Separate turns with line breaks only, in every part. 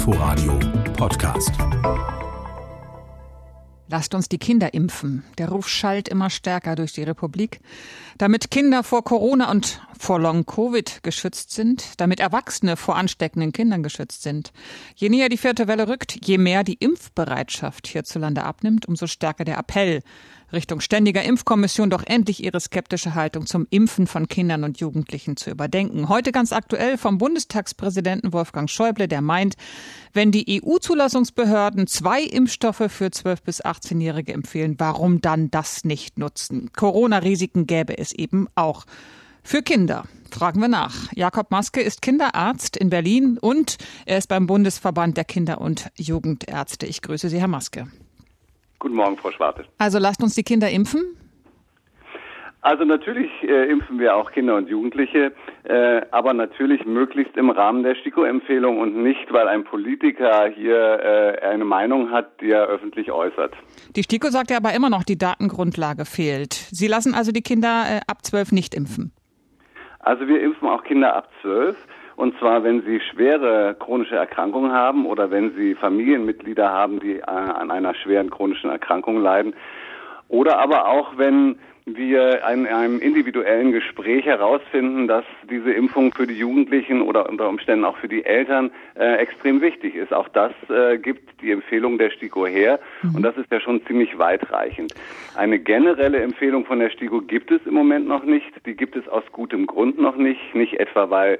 Inforadio Podcast.
Lasst uns die Kinder impfen. Der Ruf schallt immer stärker durch die Republik. Damit Kinder vor Corona und vor Long-Covid geschützt sind, damit Erwachsene vor ansteckenden Kindern geschützt sind. Je näher die vierte Welle rückt, je mehr die Impfbereitschaft hierzulande abnimmt, umso stärker der Appell Richtung Ständiger Impfkommission, doch endlich ihre skeptische Haltung zum Impfen von Kindern und Jugendlichen zu überdenken. Heute ganz aktuell vom Bundestagspräsidenten Wolfgang Schäuble, der meint, wenn die EU-Zulassungsbehörden 2 Impfstoffe für 12- bis 18-Jährige empfehlen, warum dann das nicht nutzen? Corona-Risiken gäbe es eben auch für Kinder. Fragen wir nach. Jakob Maske ist Kinderarzt in Berlin und er ist beim Bundesverband der Kinder- und Jugendärzte. Ich grüße Sie, Herr Maske.
Guten Morgen, Frau Schwarte.
Also lasst uns die Kinder impfen?
Also natürlich impfen wir auch Kinder und Jugendliche, aber natürlich möglichst im Rahmen der STIKO-Empfehlung und nicht, weil ein Politiker hier eine Meinung hat, die er öffentlich äußert.
Die STIKO sagt ja aber immer noch, die Datengrundlage fehlt. Sie lassen also die Kinder ab 12 nicht impfen?
Also wir impfen auch Kinder ab 12. Und zwar, wenn sie schwere chronische Erkrankungen haben oder wenn sie Familienmitglieder haben, die an einer schweren chronischen Erkrankung leiden. Oder aber auch, wenn wir in einem individuellen Gespräch herausfinden, dass diese Impfung für die Jugendlichen oder unter Umständen auch für die Eltern extrem wichtig ist. Auch das gibt die Empfehlung der STIKO her und das ist ja schon ziemlich weitreichend. Eine generelle Empfehlung von der STIKO gibt es im Moment noch nicht. Die gibt es aus gutem Grund noch nicht. Nicht etwa, weil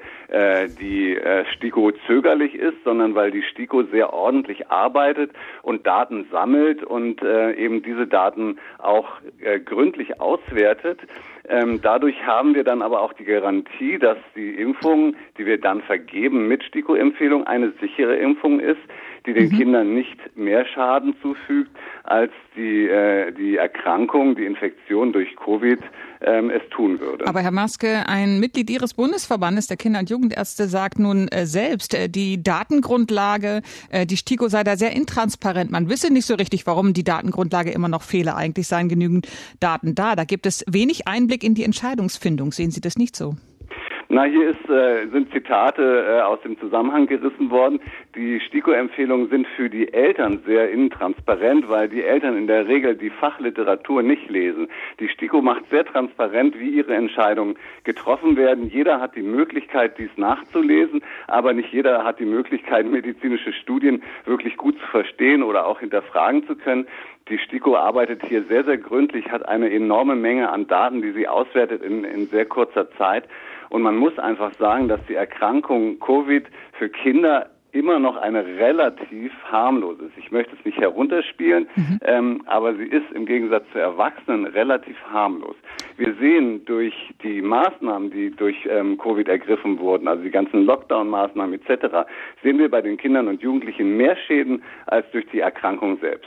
die STIKO zögerlich ist, sondern weil die STIKO sehr ordentlich arbeitet und Daten sammelt und eben diese Daten auch gründlich auswertet. Dadurch haben wir dann aber auch die Garantie, dass die Impfung, die wir dann vergeben mit STIKO-Empfehlung, eine sichere Impfung ist, die den Kindern nicht mehr Schaden zufügt, als die Erkrankung, die Infektion durch Covid es tun würde.
Aber Herr Maske, ein Mitglied Ihres Bundesverbandes der Kinder- und Jugendärzte sagt nun selbst, die Datengrundlage, die STIKO sei da sehr intransparent. Man wisse nicht so richtig, warum die Datengrundlage immer noch fehle. Eigentlich seien genügend Daten da. Da gibt es wenig Einblick in die Entscheidungsfindung. Sehen Sie das nicht so?
Na, hier sind Zitate aus dem Zusammenhang gerissen worden. Die STIKO-Empfehlungen sind für die Eltern sehr intransparent, weil die Eltern in der Regel die Fachliteratur nicht lesen. Die STIKO macht sehr transparent, wie ihre Entscheidungen getroffen werden. Jeder hat die Möglichkeit, dies nachzulesen, aber nicht jeder hat die Möglichkeit, medizinische Studien wirklich gut zu verstehen oder auch hinterfragen zu können. Die STIKO arbeitet hier sehr, sehr gründlich, hat eine enorme Menge an Daten, die sie auswertet in sehr kurzer Zeit. Und man muss einfach sagen, dass die Erkrankung Covid für Kinder immer noch eine relativ harmlos ist. Ich möchte es nicht herunterspielen, aber sie ist im Gegensatz zu Erwachsenen relativ harmlos. Wir sehen durch die Maßnahmen, die durch Covid ergriffen wurden, also die ganzen Lockdown-Maßnahmen etc., sehen wir bei den Kindern und Jugendlichen mehr Schäden als durch die Erkrankung selbst.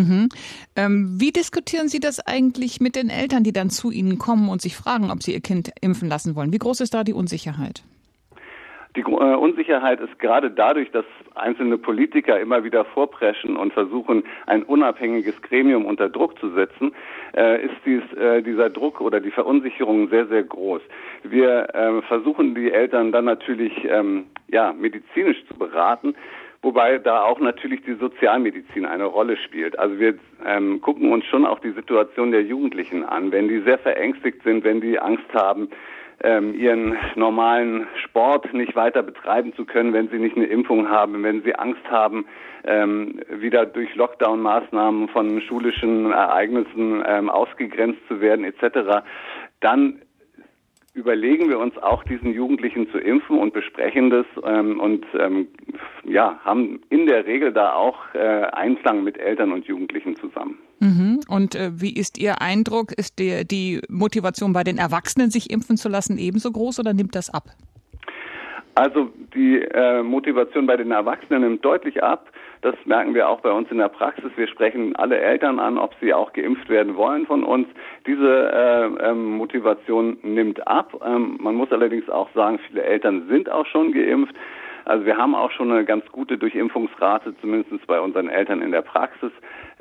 Wie diskutieren Sie das eigentlich mit den Eltern, die dann zu Ihnen kommen und sich fragen, ob sie ihr Kind impfen lassen wollen? Wie groß ist da die Unsicherheit?
Die Unsicherheit ist gerade dadurch, dass einzelne Politiker immer wieder vorpreschen und versuchen, ein unabhängiges Gremium unter Druck zu setzen, ist dieser Druck oder die Verunsicherung sehr, sehr groß. Wir versuchen die Eltern dann natürlich medizinisch zu beraten, wobei da auch natürlich die Sozialmedizin eine Rolle spielt. Also wir gucken uns schon auch die Situation der Jugendlichen an. Wenn die sehr verängstigt sind, wenn die Angst haben, ihren normalen Sport nicht weiter betreiben zu können, wenn sie nicht eine Impfung haben, wenn sie Angst haben, wieder durch Lockdown-Maßnahmen von schulischen Ereignissen ausgegrenzt zu werden etc., dann überlegen wir uns auch, diesen Jugendlichen zu impfen und besprechen das und haben in der Regel da auch Einklang mit Eltern und Jugendlichen zusammen.
Und wie ist Ihr Eindruck? Ist die Motivation bei den Erwachsenen, sich impfen zu lassen, ebenso groß oder nimmt das ab?
Also die Motivation bei den Erwachsenen nimmt deutlich ab. Das merken wir auch bei uns in der Praxis. Wir sprechen alle Eltern an, ob sie auch geimpft werden wollen von uns. Diese Motivation nimmt ab. Man muss allerdings auch sagen, viele Eltern sind auch schon geimpft. Also wir haben auch schon eine ganz gute Durchimpfungsrate, zumindest bei unseren Eltern in der Praxis.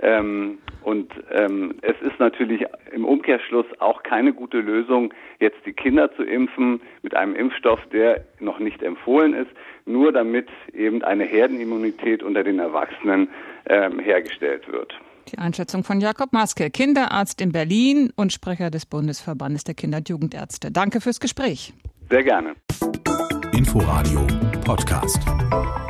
Es ist natürlich im Umkehrschluss auch keine gute Lösung, jetzt die Kinder zu impfen mit einem Impfstoff, der noch nicht empfohlen ist, nur damit eben eine Herdenimmunität unter den Erwachsenen hergestellt wird.
Die Einschätzung von Jakob Maske, Kinderarzt in Berlin und Sprecher des Bundesverbandes der Kinder- und Jugendärzte. Danke fürs Gespräch.
Sehr gerne.
Inforadio Podcast.